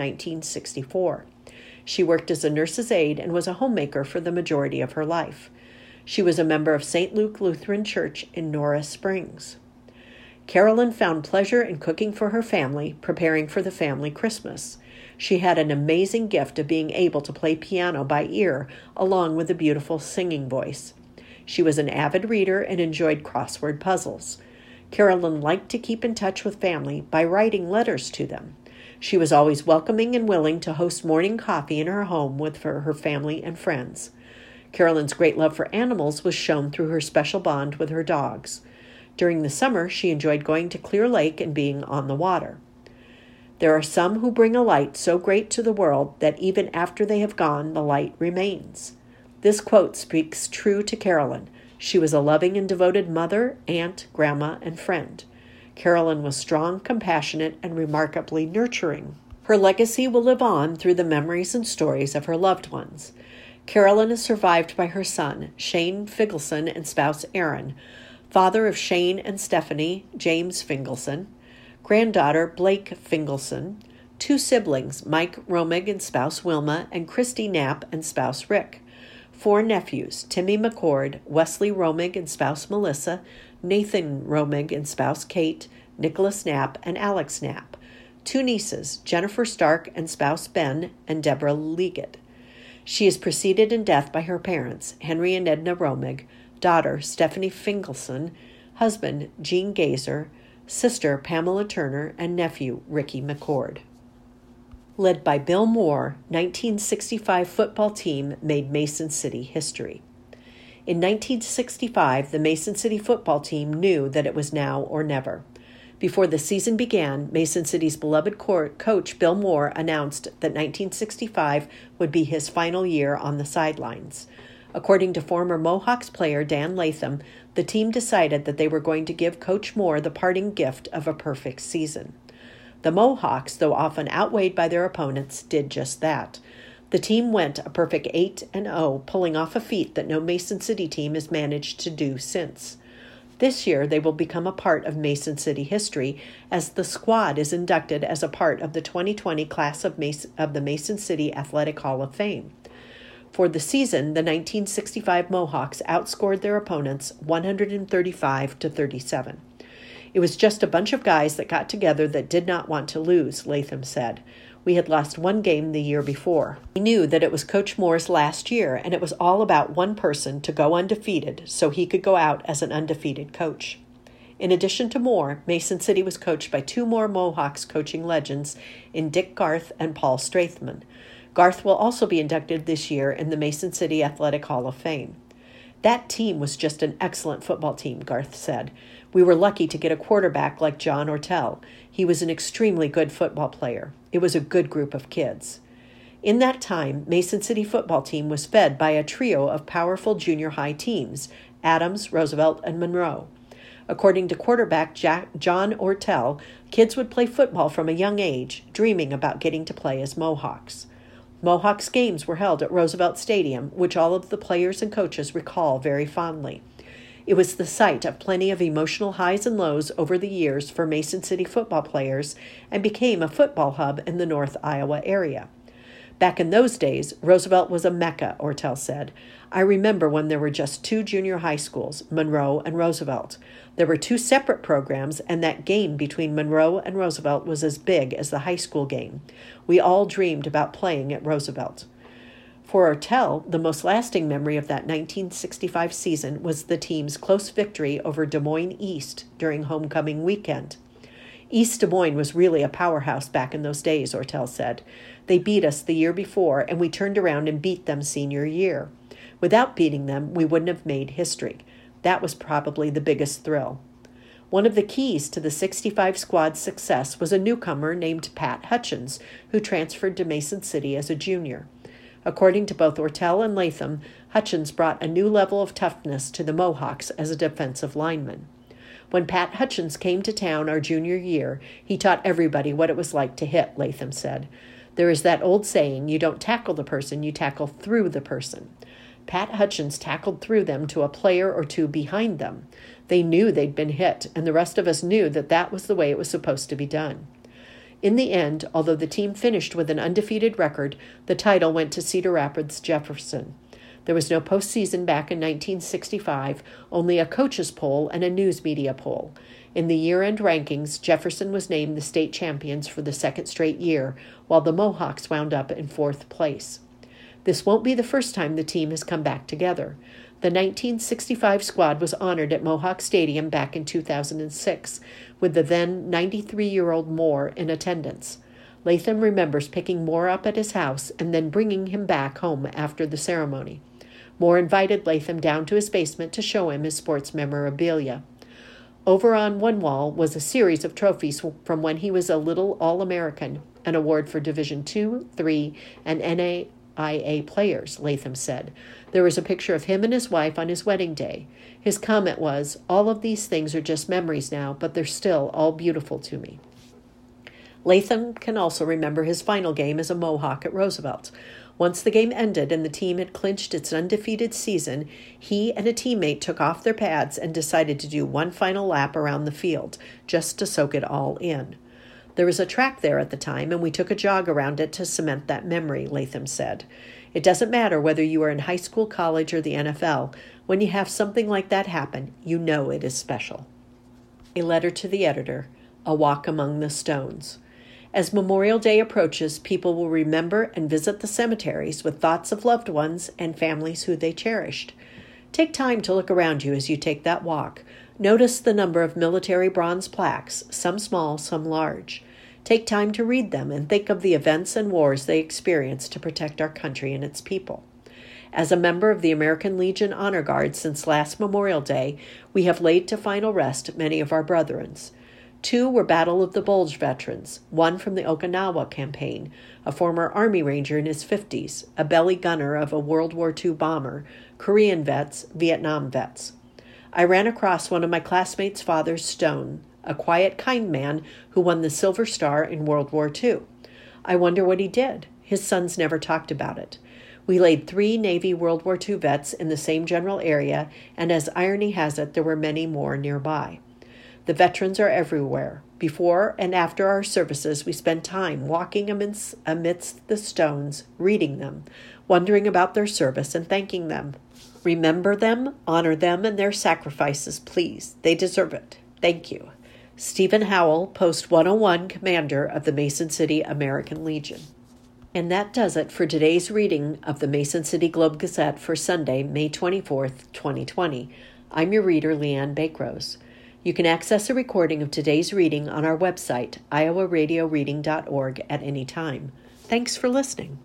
1964. She worked as a nurse's aide and was a homemaker for the majority of her life. She was a member of St. Luke Lutheran Church in Norris Springs. Carolyn found pleasure in cooking for her family, preparing for the family Christmas. She had an amazing gift of being able to play piano by ear, along with a beautiful singing voice. She was an avid reader and enjoyed crossword puzzles. Carolyn liked to keep in touch with family by writing letters to them. She was always welcoming and willing to host morning coffee in her home with her family and friends. Carolyn's great love for animals was shown through her special bond with her dogs. During the summer, she enjoyed going to Clear Lake and being on the water. There are some who bring a light so great to the world that even after they have gone, the light remains. This quote speaks true to Carolyn. She was a loving and devoted mother, aunt, grandma, and friend. Carolyn was strong, compassionate, and remarkably nurturing. Her legacy will live on through the memories and stories of her loved ones. Carolyn is survived by her son, Shane Figleson, and spouse Erin, father of Shane and Stephanie, James Fingleson, granddaughter Blake Fingleson, 2 siblings, Mike Romig and spouse Wilma, and Christy Knapp and spouse Rick, 4 nephews, Timmy McCord, Wesley Romig and spouse Melissa, Nathan Romig and spouse Kate, Nicholas Knapp, and Alex Knapp, 2 nieces, Jennifer Stark and spouse Ben, and Deborah Leggett. She is preceded in death by her parents, Henry and Edna Romig, daughter Stephanie Fingleson, husband Gene Gazer, sister Pamela Turner, and nephew Ricky McCord. Led by Bill Moore, 1965 football team made Mason City history. In 1965, the Mason City football team knew that it was now or never. Before the season began, Mason City's beloved coach Bill Moore announced that 1965 would be his final year on the sidelines. According to former Mohawks player Dan Latham, the team decided that they were going to give Coach Moore the parting gift of a perfect season. The Mohawks, though often outweighed by their opponents, did just that. The team went a perfect 8-0, pulling off a feat that no Mason City team has managed to do since. This year, they will become a part of Mason City history as the squad is inducted as a part of the 2020 class of the Mason City Athletic Hall of Fame. For the season, the 1965 Mohawks outscored their opponents 135-37. It was just a bunch of guys that got together that did not want to lose, Latham said. We had lost 1 game the year before. We knew that it was Coach Moore's last year, and it was all about one person to go undefeated so he could go out as an undefeated coach. In addition to Moore, Mason City was coached by 2 more Mohawks coaching legends in Dick Garth and Paul Strathman. Garth will also be inducted this year in the Mason City Athletic Hall of Fame. That team was just an excellent football team, Garth said. We were lucky to get a quarterback like John Ortel. He was an extremely good football player. It was a good group of kids. In that time, Mason City football team was fed by a trio of powerful junior high teams, Adams, Roosevelt, and Monroe. According to quarterback John Ortel, kids would play football from a young age, dreaming about getting to play as Mohawks. Mohawks games were held at Roosevelt Stadium, which all of the players and coaches recall very fondly. It was the site of plenty of emotional highs and lows over the years for Mason City football players and became a football hub in the North Iowa area. Back in those days, Roosevelt was a mecca, Ortel said. I remember when there were just 2 junior high schools, Monroe and Roosevelt. There were 2 separate programs, and that game between Monroe and Roosevelt was as big as the high school game. We all dreamed about playing at Roosevelt. For Ortel, the most lasting memory of that 1965 season was the team's close victory over Des Moines East during homecoming weekend. East Des Moines was really a powerhouse back in those days, Ortel said. They beat us the year before, and we turned around and beat them senior year. Without beating them, we wouldn't have made history. That was probably the biggest thrill. One of the keys to the 65 squad's success was a newcomer named Pat Hutchins, who transferred to Mason City as a junior. According to both Ortel and Latham, Hutchins brought a new level of toughness to the Mohawks as a defensive lineman. When Pat Hutchins came to town our junior year, he taught everybody what it was like to hit, Latham said. There is that old saying, you don't tackle the person, you tackle through the person. Pat Hutchins tackled through them to a player or 2 behind them. They knew they'd been hit, and the rest of us knew that that was the way it was supposed to be done. In the end, although the team finished with an undefeated record, the title went to Cedar Rapids Jefferson. There was no postseason back in 1965, only a coaches poll and a news media poll. In the year-end rankings, Jefferson was named the state champions for the 2nd straight year, while the Mohawks wound up in 4th place. This won't be the first time the team has come back together. The 1965 squad was honored at Mohawk Stadium back in 2006, with the then 93-year-old Moore in attendance. Latham remembers picking Moore up at his house and then bringing him back home after the ceremony. Moore invited Latham down to his basement to show him his sports memorabilia. Over on one wall was a series of trophies from when he was a little All-American, an award for Division II, III, and NAIA players, Latham said. There was a picture of him and his wife on his wedding day. His comment was, all of these things are just memories now, but they're still all beautiful to me. Latham can also remember his final game as a Mohawk at Roosevelt. Once the game ended and the team had clinched its undefeated season, he and a teammate took off their pads and decided to do one final lap around the field, just to soak it all in. There was a track there at the time, and we took a jog around it to cement that memory, Latham said. It doesn't matter whether you are in high school, college, or the NFL. When you have something like that happen, you know it is special. A letter to the editor, A Walk Among the Stones. As Memorial Day approaches, people will remember and visit the cemeteries with thoughts of loved ones and families who they cherished. Take time to look around you as you take that walk. Notice the number of military bronze plaques, some small, some large. Take time to read them and think of the events and wars they experienced to protect our country and its people. As a member of the American Legion Honor Guard since last Memorial Day, we have laid to final rest many of our brethrens. 2 were Battle of the Bulge veterans, one from the Okinawa campaign, a former Army Ranger in his 50s, a belly gunner of a World War II bomber, Korean vets, Vietnam vets. I ran across one of my classmates' father's stone, a quiet, kind man who won the Silver Star in World War II. I wonder what he did. His sons never talked about it. We laid 3 Navy World War II vets in the same general area, and as irony has it, there were many more nearby. The veterans are everywhere. Before and after our services, we spend time walking amidst the stones, reading them, wondering about their service, and thanking them. Remember them, honor them, and their sacrifices, please. They deserve it. Thank you. Stephen Howell, Post 101, Commander of the Mason City American Legion. And that does it for today's reading of the Mason City Globe-Gazette for Sunday, May 24th, 2020. I'm your reader, Leanne Bakrose. You can access a recording of today's reading on our website, iowaradioreading.org, at any time. Thanks for listening.